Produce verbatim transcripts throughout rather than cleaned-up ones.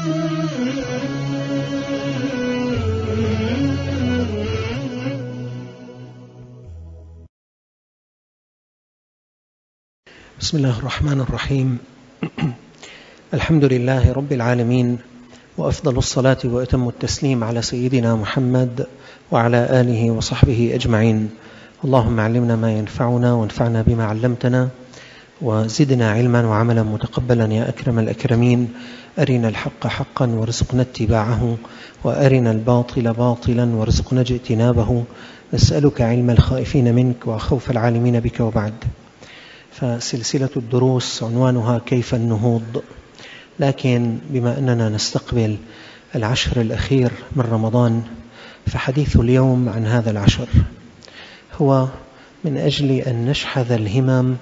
بسم الله الرحمن الرحيم. الحمد لله رب العالمين، وأفضل الصلاة وأتم التسليم على سيدنا محمد وعلى آله وصحبه أجمعين. اللهم علمنا ما ينفعنا وانفعنا بما علمتنا وزدنا علما وعملا متقبلا يا أكرم الأكرمين. أرنا الحق حقا وارزقنا اتباعه، وأرنا الباطل باطلا وارزقنا اجتنابه. نسألك علم الخائفين منك وخوف العالمين بك. وبعد، فسلسلة الدروس عنوانها كيف النهوض، لكن بما أننا نستقبل العشر الأخير من رمضان، فحديث اليوم عن هذا العشر هو من أجل أن نشحذ الهمم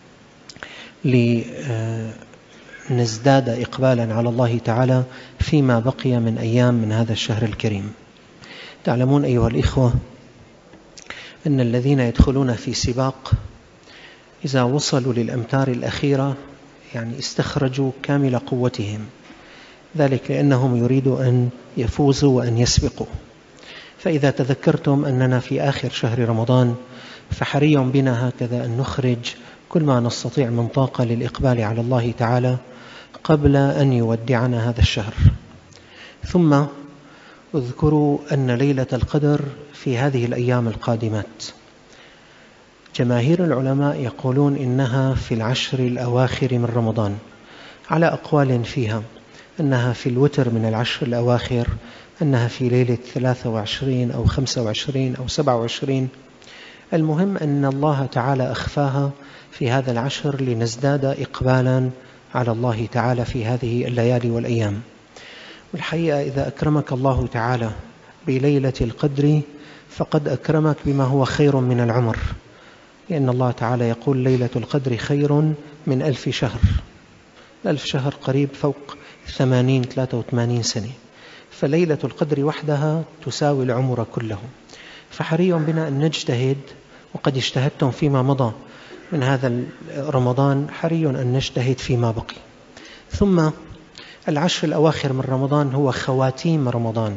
لنزداد إقبالا على الله تعالى فيما بقي من أيام من هذا الشهر الكريم. تعلمون أيها الإخوة أن الذين يدخلون في سباق إذا وصلوا للأمتار الأخيرة يعني استخرجوا كامل قوتهم، ذلك لأنهم يريدوا أن يفوزوا وأن يسبقوا. فإذا تذكرتم أننا في آخر شهر رمضان، فحري بنا هكذا أن نخرج كل ما نستطيع من طاقة للإقبال على الله تعالى قبل أن يودعنا هذا الشهر. ثم اذكروا أن ليلة القدر في هذه الأيام القادمات، جماهير العلماء يقولون إنها في العشر الأواخر من رمضان، على أقوال فيها أنها في الوتر من العشر الأواخر، أنها في ليلة ثلاثة وعشرين أو خمسة وعشرين أو سبعة وعشرين. المهم أن الله تعالى أخفاها في هذا العشر لنزداد إقبالا على الله تعالى في هذه الليالي والأيام. والحقيقة إذا أكرمك الله تعالى بليلة القدر فقد أكرمك بما هو خير من العمر، لأن الله تعالى يقول ليلة القدر خير من ألف شهر. الألف شهر قريب فوق ثمانين ثلاثة وثمانين سنة، فليلة القدر وحدها تساوي العمر كله. فحري بنا أن نجتهد، وقد اجتهدتم فيما مضى من هذا رمضان، حري أن نجتهد فيما بقي. ثم العشر الأواخر من رمضان هو خواتيم رمضان،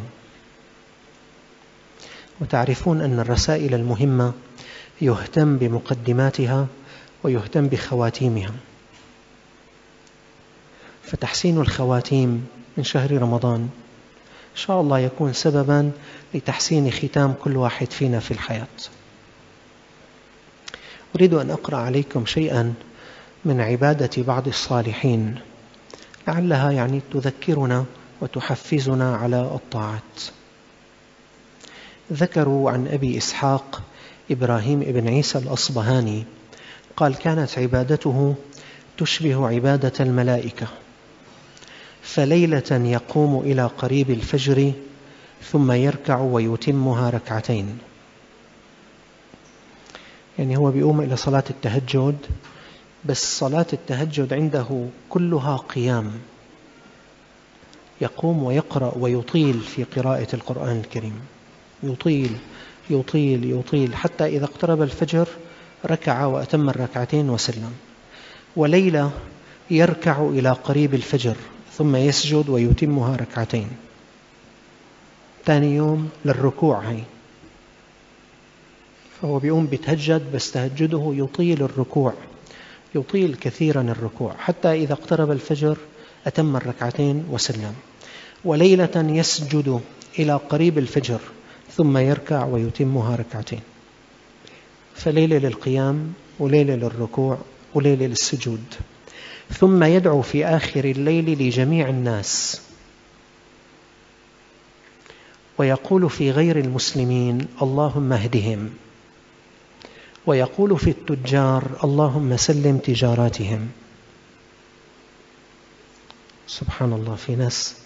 وتعرفون أن الرسائل المهمة يهتم بمقدماتها ويهتم بخواتيمها، فتحسين الخواتيم من شهر رمضان إن شاء الله يكون سببا لتحسين ختام كل واحد فينا في الحياة. أريد أن أقرأ عليكم شيئا من عبادة بعض الصالحين، لعلها يعني تذكرنا وتحفزنا على الطاعات. ذكروا عن أبي إسحاق إبراهيم ابن عيسى الأصبهاني قال: كانت عبادته تشبه عبادة الملائكة، فليلة يقوم إلى قريب الفجر ثم يركع ويتمها ركعتين. يعني هو بيقوم إلى صلاة التهجد، بس صلاة التهجد عنده كلها قيام، يقوم ويقرأ ويطيل في قراءة القرآن الكريم، يطيل يطيل يطيل حتى إذا اقترب الفجر ركع وأتم الركعتين وسلم. وليلة يركع إلى قريب الفجر ثم يسجد ويتمها ركعتين. ثاني يوم للركوع هي، فهو بيقوم بتهجد، بس تهجده يطيل الركوع، يطيل كثيرا الركوع حتى إذا اقترب الفجر أتم الركعتين وسلم. وليلة يسجد إلى قريب الفجر ثم يركع ويتمها ركعتين. فليلة للقيام وليلة للركوع وليلة للسجود. ثم يدعو في آخر الليل لجميع الناس، ويقول في غير المسلمين: اللهم اهدهم. ويقول في التجار: اللهم سلم تجاراتهم. سبحان الله، في ناس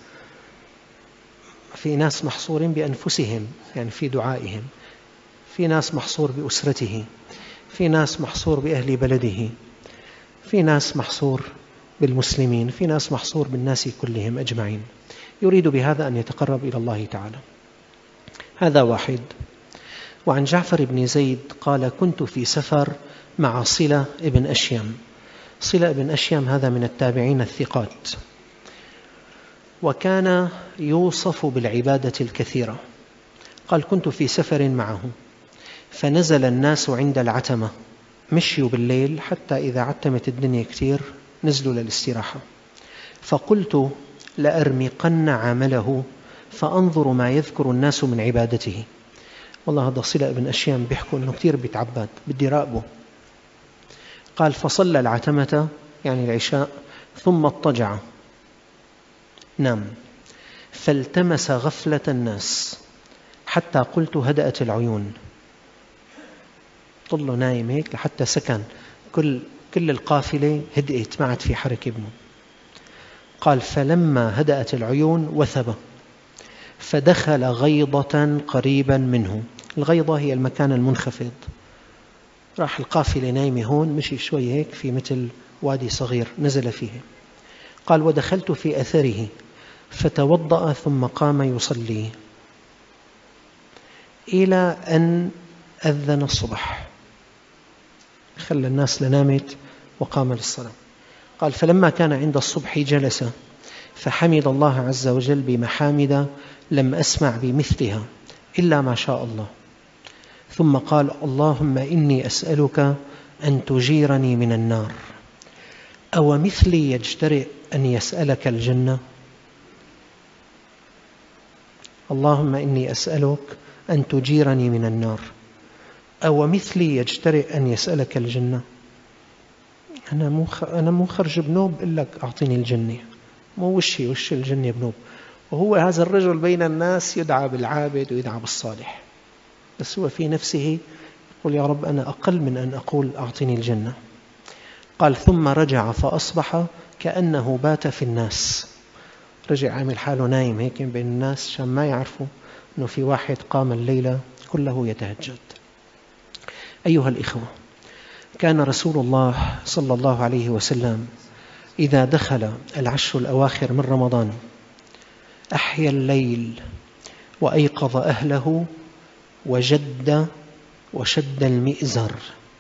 في ناس محصورين بأنفسهم، يعني في دعائهم، في ناس محصور بأسرته، في ناس محصور بأهل بلده، في ناس محصور بالمسلمين، في ناس محصور بالناس كلهم أجمعين، يريد بهذا أن يتقرب إلى الله تعالى. هذا واحد. وعن جعفر بن زيد قال: كنت في سفر مع صلة ابن أشيم. صلة ابن أشيم هذا من التابعين الثقات، وكان يوصف بالعبادة الكثيرة. قال: كنت في سفر معه فنزل الناس عند العتمة، مشيوا بالليل حتى إذا عتمت الدنيا كثير نزلوا للاستراحة، فقلت لأرمقن عمله فأنظر ما يذكر الناس من عبادته. والله هذا صلة بن أشيام بيحكوا أنه كثير بيتعبد، بدي راقبه. قال: فصلى العتمة يعني العشاء ثم اضطجع نام، فالتمس غفلة الناس حتى قلت هدأت العيون. طلوا نايم هيك لحتى سكن، كل كل القافلة هدأت، ما عاد في حركة ابنه. قال: فلما هدأت العيون وثب فدخل غيضة قريبا منه. الغيضة هي المكان المنخفض. راح القافلة نايمة هون، مشي شوي هيك في مثل وادي صغير نزل فيه. قال: ودخلت في أثره فتوضأ ثم قام يصلي إلى أن أذن الصبح، خلى الناس لنامت وقام للصلاة. قال: فلما كان عند الصبح جلس فحمد الله عز وجل بمحامد لم أسمع بمثلها إلا ما شاء الله، ثم قال: اللهم إني أسألك أن تجيرني من النار، أو مثلي يجترئ أن يسألك الجنة؟ اللهم إني أسألك أن تجيرني من النار، أو مثلي يجترئ أن يسألك الجنة. أنا مو أنا مو خرج بنوب إلا أعطيني الجنة، مو وشي وش الجنة بنوب. وهو هذا الرجل بين الناس يدعى بالعابد ويدعى بالصالح، بس هو في نفسه يقول: يا رب أنا أقل من أن أقول أعطيني الجنة. قال: ثم رجع فأصبح كأنه بات في الناس. رجع عامل حاله نايم هيك بين الناس عشان ما يعرفوا أنه في واحد قام الليلة كله يتهجد. أيها الإخوة، كان رسول الله صلى الله عليه وسلم إذا دخل العشر الأواخر من رمضان أحيا الليل وأيقظ أهله وجد وشد المئزر.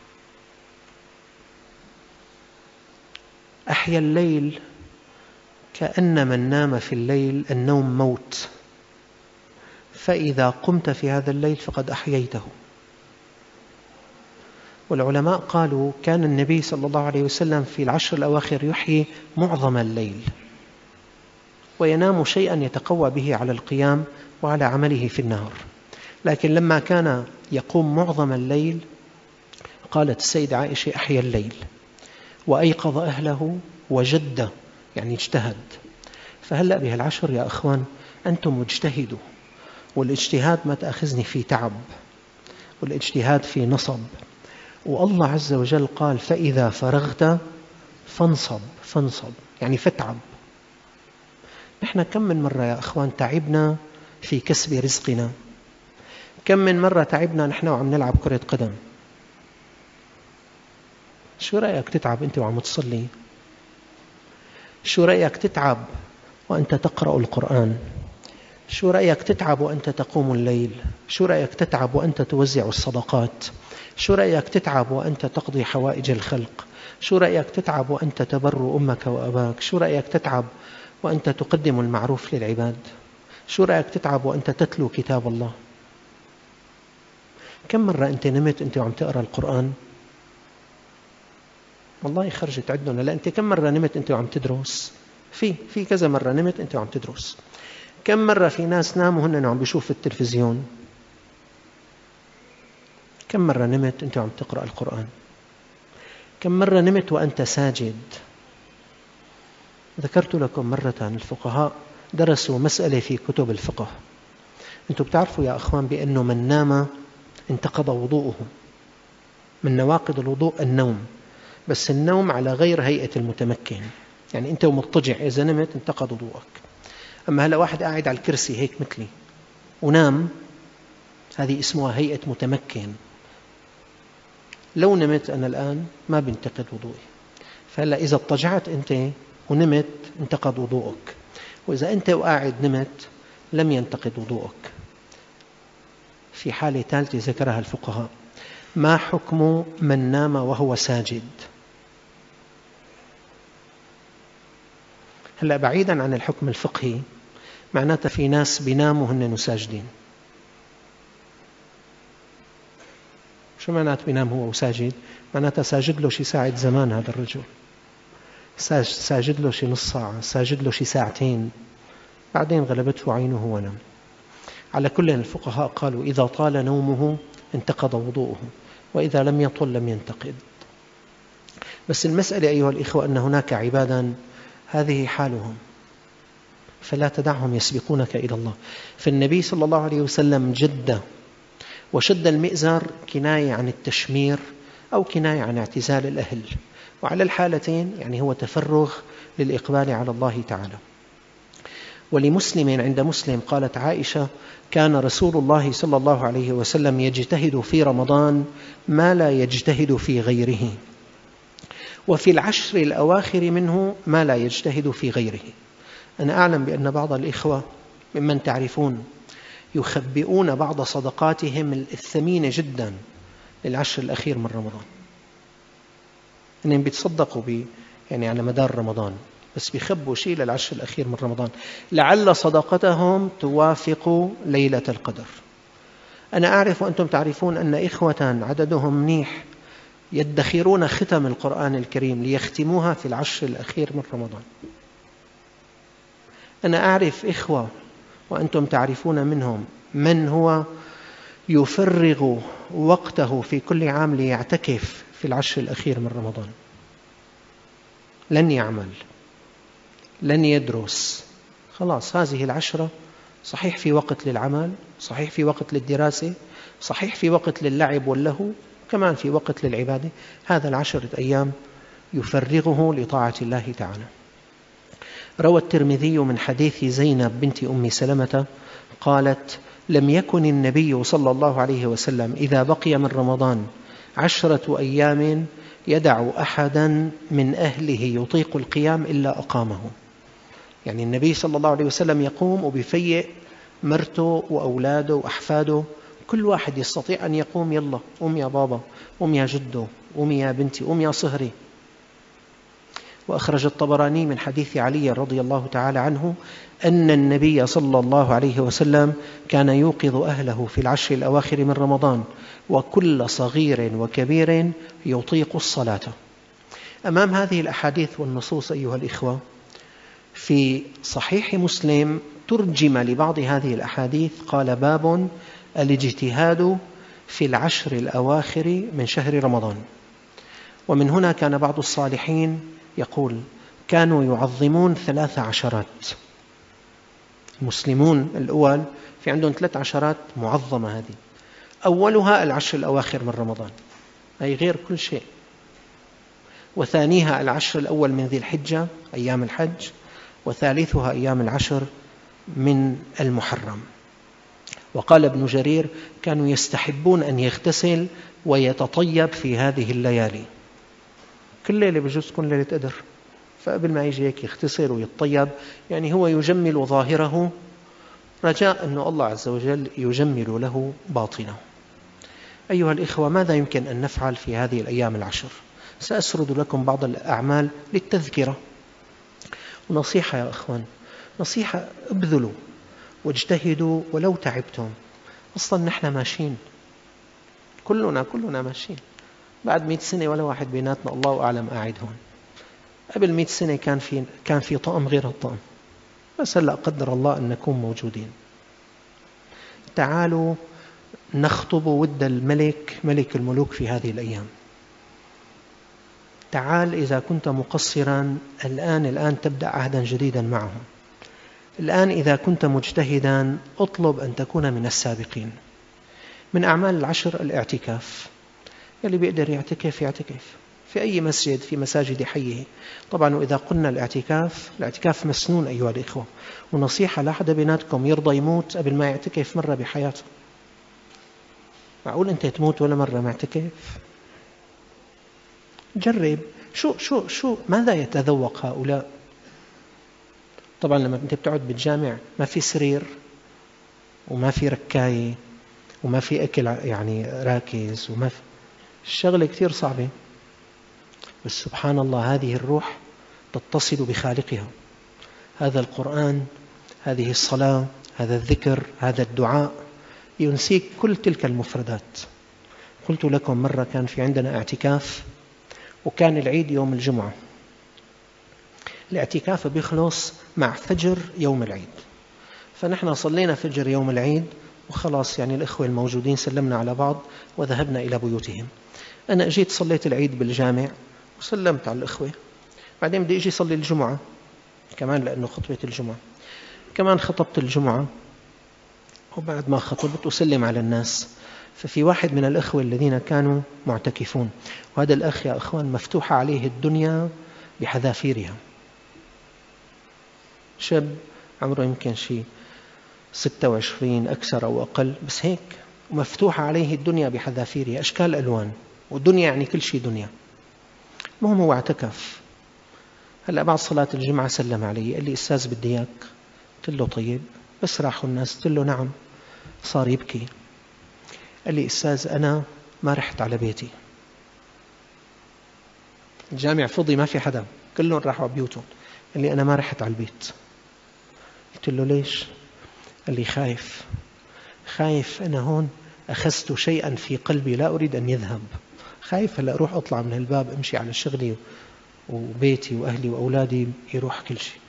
أحيا الليل كأن من نام في الليل النوم موت، فإذا قمت في هذا الليل فقد أحييته. والعلماء قالوا كان النبي صلى الله عليه وسلم في العشر الأواخر يحيي معظم الليل وينام شيئا يتقوى به على القيام وعلى عمله في النهار، لكن لما كان يقوم معظم الليل قالت السيدة عائشة: أحيا الليل وأيقظ أهله وجد يعني اجتهد. فهلأ بهالعشر يا أخوان أنتم مجتهدوا، والاجتهاد ما تأخذني في تعب، والاجتهاد في نصب. والله عز وجل قال: فإذا فرغت فانصب، فانصب يعني فتعب. نحن كم من مرة يا أخوان تعبنا في كسب رزقنا، كم من مرة تعبنا نحن وعم نلعب كرة قدم. شو رأيك تتعب أنت وعم تصلي؟ شو رأيك تتعب وأنت تقرأ القرآن؟ شو رأيك تتعب وأنت تقوم الليل؟ شو رأيك تتعب وأنت توزع الصدقات؟ شو رأيك تتعب وأنت تقضي حوائج الخلق؟ شو رأيك تتعب وأنت تبر أمك وأباك؟ شو رأيك تتعب وأنت تقدم المعروف للعباد؟ شو رأيك تتعب وأنت تتلو كتاب الله؟ كم مرة أنت نمت أنت وعم تقرأ القرآن؟ والله خرجت عدنا. لا، أنت كم مرة نمت أنت وعم تدرس؟ في في كذا مرة نمت أنت وعم تدرس. كم مرة في ناس ناموا هن وعم بيشوفوا التلفزيون؟ كم مرة نمت أنت وعم تقرأ القرآن؟ كم مرة نمت وأنت ساجد؟ ذكرت لكم مرة الفقهاء درسوا مسألة في كتب الفقه. أنتم بتعرفوا يا أخوان بأنه من نام انتقض وضوءه. من نواقض الوضوء النوم، بس النوم على غير هيئة المتمكن، يعني أنت ومضطجع إذا نمت انتقض وضوءك. أما هلأ واحد قاعد على الكرسي هيك مثلي ونام، هذه اسمها هيئة متمكن. لو نمت أنا الآن ما بينتقد وضوئي. فهلأ إذا اضطجعت أنت ونمت انتقض وضوءك، وإذا أنت وقاعد نمت لم ينتقد وضوءك. في حالة ثالثة ذكرها الفقهاء: ما حكم من نام وهو ساجد؟ هلأ بعيدا عن الحكم الفقهي، معناتها في ناس بيناموا هن ساجدين. شو معناته بينام هو وساجد؟ معناتها ساجد له شي ساعة زمان هذا الرجل، ساجد له شي نص ساعة، ساجد له شي ساعتين، بعدين غلبته عينه ونام. على كل الفقهاء قالوا إذا طال نومه انتقض وضوءه، وإذا لم يطل لم ينتقض. بس المسألة أيها الإخوة أن هناك عبادا هذه حالهم، فلا تدعهم يسبقونك إلى الله. فالنبي صلى الله عليه وسلم جد وشد المئزر كناية عن التشمير أو كناية عن اعتزال الأهل، وعلى الحالتين يعني هو تفرغ للإقبال على الله تعالى. ولمسلم عند مسلم قالت عائشة كان رسول الله صلى الله عليه وسلم يجتهد في رمضان ما لا يجتهد في غيره، وفي العشر الأواخر منه ما لا يجتهد في غيره. أنا أعلم بأن بعض الإخوة ممن تعرفون يخبئون بعض صدقاتهم الثمينة جدا للعشر الأخير من رمضان، أنهم بيتصدقوا بي يعني على مدار رمضان، بس بيخبوا شيء للعشر الأخير من رمضان لعل صدقتهم توافق ليلة القدر. أنا أعرف وأنتم تعرفون أن إخوة عددهم منيح يدخرون ختم القرآن الكريم ليختموها في العشر الأخير من رمضان. أنا أعرف إخوة وأنتم تعرفون منهم من هو يفرغ وقته في كل عام ليعتكف في العشر الأخير من رمضان، لن يعمل، لن يدرس، خلاص هذه العشرة صحيح في وقت للعمل، صحيح في وقت للدراسة، صحيح في وقت للعب واللهو، كمان في وقت للعبادة. هذا العشرة أيام يفرغه لطاعة الله تعالى. روى الترمذي من حديث زينب بنت أم سلمة قالت لم يكن النبي صلى الله عليه وسلم إذا بقي من رمضان عشرة أيام يدع أحدا من أهله يطيق القيام إلا أقامه. يعني النبي صلى الله عليه وسلم يقوم وبيفيئ مرته وأولاده وأحفاده، كل واحد يستطيع أن يقوم، يلا قوم يا بابا، قوم يا جدو، قوم يا بنتي، قوم يا صهري. وأخرج الطبراني من حديث علي رضي الله تعالى عنه أن النبي صلى الله عليه وسلم كان يوقظ أهله في العشر الأواخر من رمضان وكل صغير وكبير يطيق الصلاة. أمام هذه الأحاديث والنصوص أيها الإخوة، في صحيح مسلم ترجم لبعض هذه الأحاديث قال باب الاجتهاد في العشر الأواخر من شهر رمضان. ومن هنا كان بعض الصالحين يقول كانوا يعظمون ثلاث عشرات. المسلمون الأول في عندهم ثلاث عشرات معظمة، هذه أولها العشر الأواخر من رمضان أي غير كل شيء، وثانيها العشر الأول من ذي الحجة أيام الحج، وثالثها أيام العشر من المحرم. وقال ابن جرير كانوا يستحبون أن يغتسل ويتطيب في هذه الليالي، كل ليلة بجوز تكون ليلة قدر، فقبل ما يجي هيك يغتسل ويتطيب، يعني هو يجمل ظاهره رجاء أن الله عز وجل يجمل له باطنه. أيها الإخوة، ماذا يمكن أن نفعل في هذه الأيام العشر؟ سأسرد لكم بعض الأعمال للتذكرة. ونصيحة يا أخوان، نصيحة، ابذلوا واجتهدوا ولو تعبتم. أصلا نحن ماشيين، كلنا كلنا ماشيين. بعد مئة سنة ولا واحد بيناتنا الله أعلم قاعد هون. قبل مئة سنة كان في كان في طقم غير الطقم، بس هلأ قدر الله أن نكون موجودين. تعالوا نخطب ود الملك ملك الملوك في هذه الأيام. تعال إذا كنت مقصرا الآن الآن تبدأ عهدا جديدا معه. الآن إذا كنت مجتهدا اطلب أن تكون من السابقين. من أعمال العشر الاعتكاف، يلي بيقدر يعتكف يعتكف في أي مسجد في مساجد حيه. طبعا وإذا قلنا الاعتكاف، الاعتكاف مسنون أيها الإخوة. ونصيحة لا أحد بيناتكم يرضى يموت قبل ما يعتكف مرة بحياته. معقول أنت تموت ولا مرة معتكف؟ جرب. شو شو شو ماذا يتذوق هؤلاء؟ طبعا لما أنت بتقعد بالجامع ما في سرير وما في ركاية وما في أكل يعني راكز، وما في الشغلة كثير صعبة. بس سبحان الله هذه الروح تتصل بخالقها. هذا القرآن هذه الصلاة، هذا الذكر، هذا الدعاء، ينسيك كل تلك المفردات. قلت لكم مرة كان في عندنا اعتكاف، وكان العيد يوم الجمعة. الاعتكاف بيخلص مع فجر يوم العيد، فنحن صلينا فجر يوم العيد وخلاص، يعني الإخوة الموجودين سلمنا على بعض وذهبنا إلى بيوتهم. أنا أجيت صليت العيد بالجامع وسلمت على الإخوة، بعدين بدي أجي صلي الجمعة كمان لأنه خطبة الجمعة، كمان خطبت الجمعة، وبعد ما خطبت أسلم على الناس. ففي واحد من الأخوة الذين كانوا معتكفون، وهذا الأخ يا أخوان مفتوحة عليه الدنيا بحذافيرها، شاب عمره يمكن شيء ستة وعشرين أكثر أو أقل، بس هيك مفتوحة عليه الدنيا بحذافيرها، أشكال ألوان، والدنيا يعني كل شيء دنيا. المهم هو اعتكف. هلأ بعد صلاة الجمعة سلم علي، قال لي أستاذ بدي إياك. قلت له طيب، بس راحوا الناس؟ قلت له نعم. صار يبكي، قال لي أستاذ أنا ما رحت على بيتي، الجامع فضي ما في حدا، كلهم راحوا على بيوتهم. قال لي أنا ما رحت على البيت. قلت له ليش؟ قال لي خايف خايف أنا هون أخذت شيئا في قلبي لا أريد أن يذهب، خايف هلأ أروح أطلع من الباب أمشي على شغلي وبيتي وأهلي وأولادي يروح كل شيء.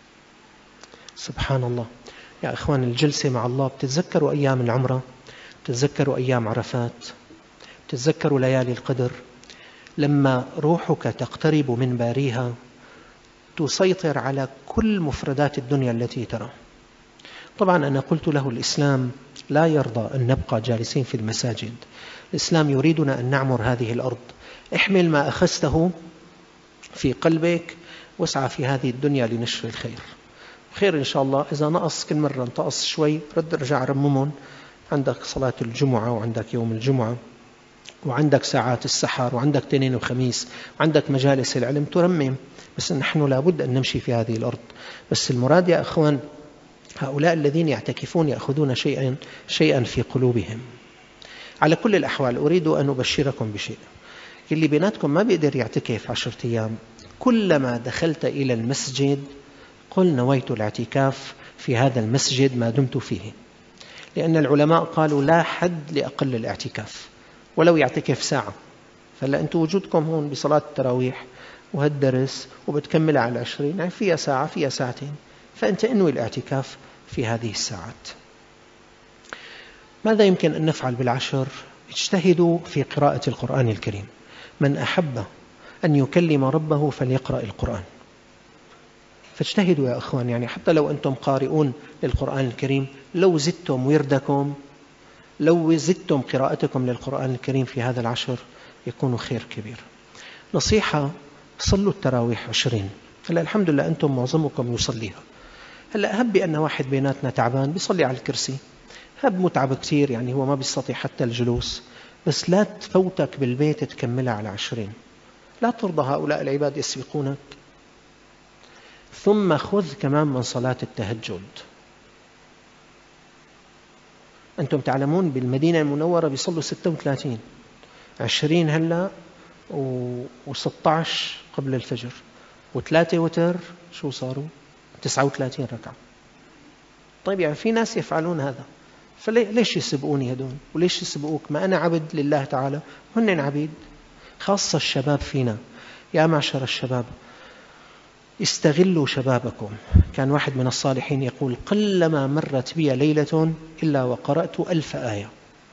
سبحان الله يا إخوان، الجلسة مع الله، بتتذكروا أيام العمرة، بتتذكروا أيام عرفات، بتتذكروا ليالي القدر، لما روحك تقترب من باريها تسيطر على كل مفردات الدنيا التي ترى. طبعا أنا قلت له الإسلام لا يرضى أن نبقى جالسين في المساجد، الإسلام يريدنا أن نعمر هذه الأرض. احمل ما أخذته في قلبك واسعى في هذه الدنيا لنشر الخير. خير إن شاء الله، إذا نقص كل مرة انتقص شوي رد رجع رممون. عندك صلاة الجمعة، وعندك يوم الجمعة، وعندك ساعات السحر، وعندك تنين وخميس، وعندك مجالس العلم ترمم. بس نحن لابد أن نمشي في هذه الأرض. بس المراد يا أخوان، هؤلاء الذين يعتكفون يأخذون شيئا شيئا في قلوبهم. على كل الأحوال أريد أن أبشركم بشيء، اللي بيناتكم ما بيقدر يعتكف عشرة أيام، كلما دخلت إلى المسجد قل نويت الاعتكاف في هذا المسجد ما دمت فيه، لأن العلماء قالوا لا حد لأقل الاعتكاف ولو يعتكف ساعة. فلا أنتم وجودكم هون بصلاة التراويح وهالدرس وبتكمل على العشرين، يعني فيها ساعة فيها ساعتين، فأنت انوي الاعتكاف في هذه الساعات. ماذا يمكن أن نفعل بالعشر؟ اجتهدوا في قراءة القرآن الكريم. من أحب أن يكلم ربه فليقرأ القرآن، فاجتهدوا يا أخوان. يعني حتى لو أنتم قارئون للقرآن الكريم، لو زدتم وردكم، لو زدتم قراءتكم للقرآن الكريم في هذا العشر يكون خير كبير. نصيحة، صلوا التراويح عشرين. هلأ الحمد لله أنتم معظمكم يصليها. هلأ هب بأن واحد بيناتنا تعبان بيصلي على الكرسي، هب متعب كتير يعني هو ما بيستطيع حتى الجلوس، بس لا تفوتك بالبيت تكملها على عشرين. لا ترضى هؤلاء العباد يسبقونك. ثم خذ كمان من صلاة التهجد. أنتم تعلمون بالمدينة المنورة بيصلوا ستة وثلاثين، عشرين هلأ وستة عشر قبل الفجر، وثلاثة وتر شو صاروا تسعة وثلاثين ركعة. طيب يعني في ناس يفعلون هذا، فليش يسبقوني هدون وليش يسبقوك؟ ما أنا عبد لله تعالى، هن عبيد. خاصة الشباب فينا، يا معشر الشباب استغلوا شبابكم. كان واحد من الصالحين يقول قلما مرت بي ليلة إلا وقرأت ألف آية.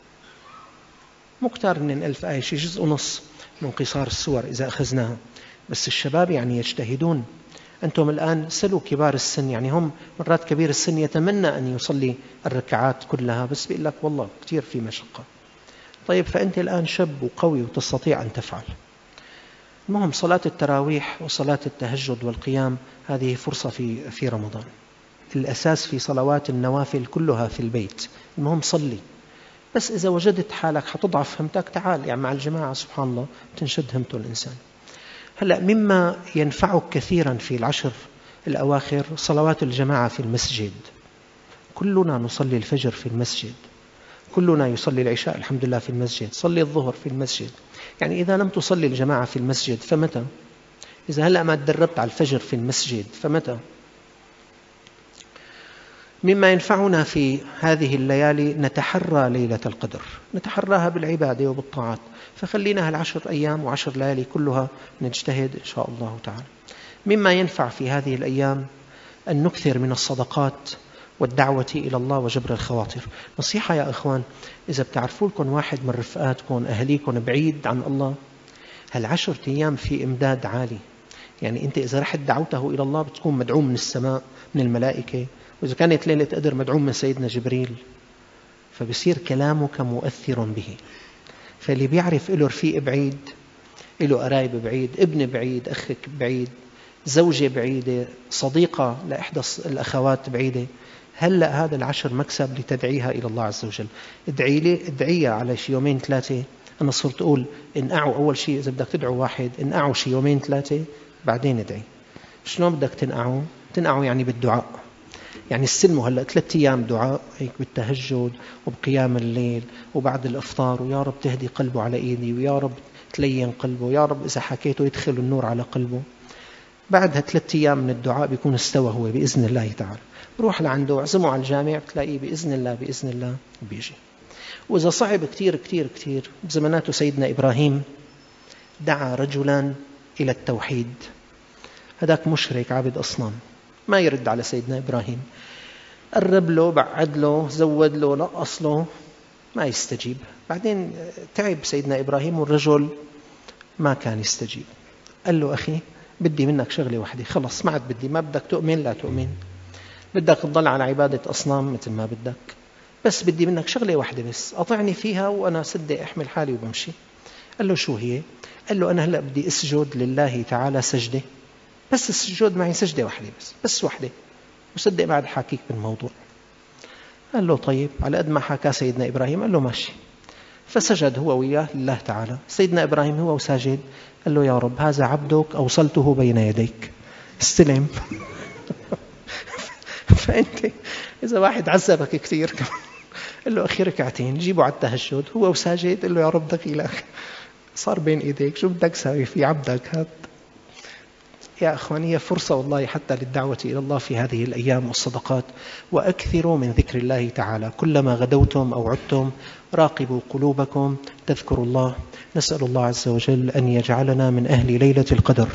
مكتار من ألف آية، شيء جزء ونص من قصار السور إذا أخذناها. بس الشباب يعني يجتهدون. أنتم الآن سلوا كبار السن، يعني هم مرات كبير السن يتمنى أن يصلي الركعات كلها، بس بيقول لك والله كتير في مشقة. طيب فأنت الآن شاب وقوي وتستطيع أن تفعل. المهم صلاة التراويح وصلاة التهجد والقيام هذه فرصة في في رمضان. الأساس في صلوات النوافل كلها في البيت. المهم صلي، بس إذا وجدت حالك حتضعف همتك تعال يعني مع الجماعة، سبحان الله تنشد همته الإنسان. هلأ مما ينفعك كثيرا في العشر الأواخر صلوات الجماعة في المسجد. كلنا نصلي الفجر في المسجد، كلنا يصلي العشاء الحمد لله في المسجد، صلي الظهر في المسجد. يعني إذا لم تصلي الجماعة في المسجد فمتى؟ إذا هلأ ما تدربت على الفجر في المسجد فمتى؟ مما ينفعنا في هذه الليالي نتحرى ليلة القدر، نتحراها بالعبادة وبالطاعات، فخلينا هالعشر أيام وعشر ليالي كلها نجتهد إن شاء الله تعالى. مما ينفع في هذه الأيام أن نكثر من الصدقات والدعوة إلى الله وجبر الخواطر. نصيحة يا أخوان، إذا بتعرفوا لكم واحد من رفقاتكم أهليكم بعيد عن الله، هالعشر أيام في إمداد عالي. يعني أنت إذا رحت دعوته إلى الله بتكون مدعوم من السماء من الملائكة، وإذا كانت ليلة قدر مدعوم من سيدنا جبريل، فبصير كلامك مؤثر به. فاللي بيعرف له رفيق بعيد، له قرايب بعيد، ابن بعيد، أخك بعيد، زوجة بعيدة، صديقة لإحدى الأخوات بعيدة، هلأ هذا العشر مكسب لتدعيها إلى الله عز وجل. ادعي لي ادعيها على شي يومين ثلاثة. أنا صرت أقول انقعوا أول شيء، إذا بدك تدعو واحد انقعوا شي يومين ثلاثة بعدين ادعي. شلون بدك تنقعوا؟ تنقعوا يعني بالدعاء، يعني استلموا هلأ ثلاثة أيام دعاء هيك بالتهجد وبقيام الليل وبعد الإفطار، ويا رب تهدي قلبه على إيدي، ويا رب تلين قلبه، يا رب إذا حكيته يدخل النور على قلبه. بعدها ثلاثة أيام من الدعاء بيكون استوى هو بإذن الله تعالى. روح لعنده اعزمه على الجامع، بتلاقيه بإذن الله بإذن الله بيجي. وإذا صعب كتير كتير كتير، بزماناته سيدنا إبراهيم دعا رجلا إلى التوحيد. هذاك مشرك عابد أصنام، ما يرد على سيدنا إبراهيم، قرب له، بعد له، زود له، نقص له، ما يستجيب. بعدين تعب سيدنا إبراهيم والرجل ما كان يستجيب. قال له أخي بدي منك شغلة واحدة، خلص ما عاد بدي، ما بدك تؤمن لا تؤمن، بدك تضل على عبادة أصنام مثل ما بدك، بس بدي منك شغلة واحدة بس أطعني فيها وأنا صدق أحمل حالي وبمشي. قال له شو هي؟ قال له أنا هلأ بدي أسجد لله تعالى سجدة، بس السجود معي سجدة واحدة بس بس واحدة، وصدق بعد حاكيك بالموضوع. قال له طيب، على قد ما حكى سيدنا إبراهيم قال له ماشي. فسجد هو وياه لله تعالى. سيدنا إبراهيم هو وساجد قال له يا رب هذا عبدك أوصلته بين يديك، استلم. فأنت إذا واحد عذبك كثير قال له أخي ركعتين، جيبه على التهجد هو وساجد، قال له يا رب دخيلك صار بين إيديك، شو بدك ساوي في عبدك هذا. يا أخواني هي فرصة والله حتى للدعوة إلى الله في هذه الأيام والصدقات. وأكثروا من ذكر الله تعالى، كلما غدوتم أو عدتم راقبوا قلوبكم تذكروا الله. نسأل الله عز وجل أن يجعلنا من أهل ليلة القدر.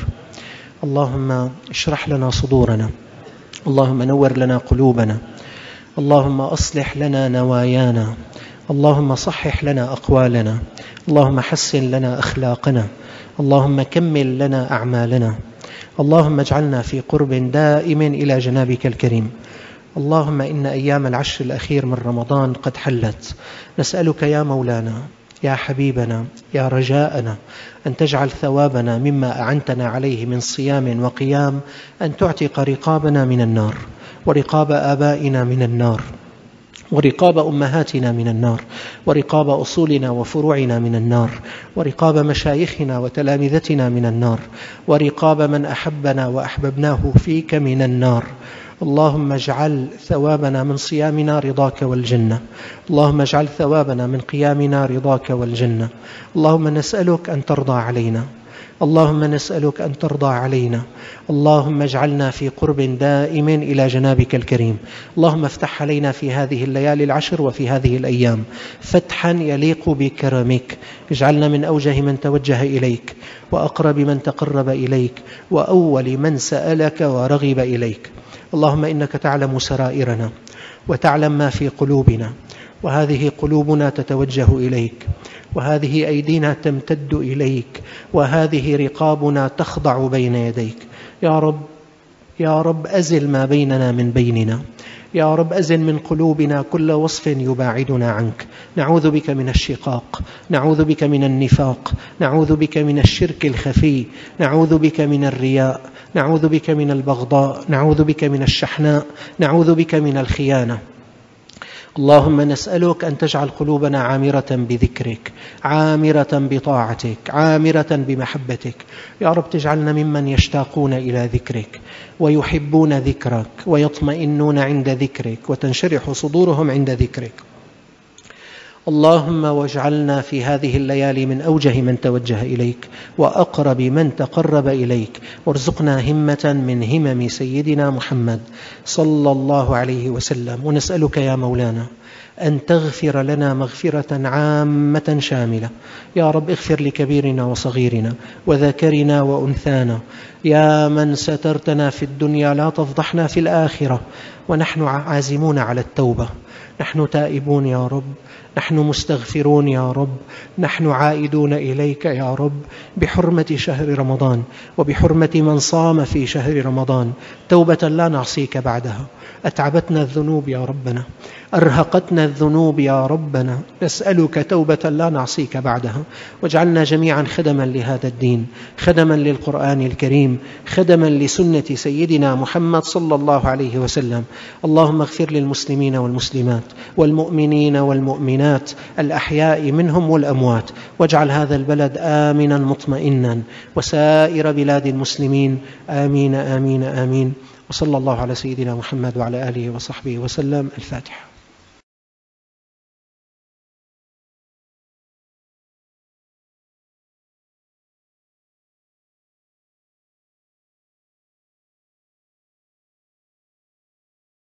اللهم اشرح لنا صدورنا، اللهم نور لنا قلوبنا، اللهم أصلح لنا نوايانا، اللهم صحح لنا أقوالنا، اللهم حسن لنا أخلاقنا، اللهم كمل لنا أعمالنا، اللهم اجعلنا في قرب دائم إلى جنابك الكريم. اللهم إن أيام العشر الأخير من رمضان قد حلت، نسألك يا مولانا يا حبيبنا يا رجاءنا أن تجعل ثوابنا مما أعنتنا عليه من صيام وقيام، أن تعتق رقابنا من النار، ورقاب آبائنا من النار، ورقاب أمهاتنا من النار، ورقاب أصولنا وفروعنا من النار، ورقاب مشايخنا وتلامذتنا من النار، ورقاب من أحبنا وأحببناه فيك من النار. اللهم اجعل ثوابنا من صيامنا رضاك والجنة، اللهم اجعل ثوابنا من قيامنا رضاك والجنة. اللهم نسألك أن ترضى علينا، اللهم نسألك أن ترضى علينا، اللهم اجعلنا في قرب دائم إلى جنابك الكريم. اللهم افتح علينا في هذه الليالي العشر وفي هذه الأيام فتحا يليق بكرمك، اجعلنا من أوجه من توجه إليك، وأقرب من تقرب إليك، وأول من سألك ورغب إليك. اللهم إنك تعلم سرائرنا وتعلم ما في قلوبنا، وهذه قلوبنا تتوجه إليك، وهذه أيدينا تمتد إليك، وهذه رقابنا تخضع بين يديك. يا رب يا رب أزل ما بيننا من بيننا، يا رب أزل من قلوبنا كل وصف يباعدنا عنك. نعوذ بك من الشقاق، نعوذ بك من النفاق، نعوذ بك من الشرك الخفي، نعوذ بك من الرياء، نعوذ بك من البغضاء، نعوذ بك من الشحناء، نعوذ بك من الخيانة. اللهم نسألك أن تجعل قلوبنا عامرة بذكرك، عامرة بطاعتك، عامرة بمحبتك. يا رب تجعلنا ممن يشتاقون إلى ذكرك ويحبون ذكرك ويطمئنون عند ذكرك وتنشرح صدورهم عند ذكرك. اللهم واجعلنا في هذه الليالي من أوجه من توجه إليك وأقرب من تقرب إليك، وارزقنا همة من همم سيدنا محمد صلى الله عليه وسلم. ونسألك يا مولانا أن تغفر لنا مغفرة عامة شاملة. يا رب اغفر لكبيرنا وصغيرنا وذكرنا وأنثانا، يا من سترتنا في الدنيا لا تفضحنا في الآخرة، ونحن عازمون على التوبة، نحن تائبون يا رب، نحن مستغفرون يا رب، نحن عائدون إليك يا رب، بحرمة شهر رمضان وبحرمة من صام في شهر رمضان، توبة لا نعصيك بعدها. أتعبتنا الذنوب يا ربنا، أرهقتنا الذنوب يا ربنا، نسألك توبة لا نعصيك بعدها. واجعلنا جميعا خدما لهذا الدين، خدما للقرآن الكريم، خدما لسنة سيدنا محمد صلى الله عليه وسلم. اللهم اغفر للمسلمين والمسلمات والمؤمنين والمؤمنات الأحياء منهم والأموات، واجعل هذا البلد آمنا مطمئنا وسائر بلاد المسلمين، آمين آمين آمين. وصلى الله على سيدنا محمد وعلى آله وصحبه وسلم. الفاتحة.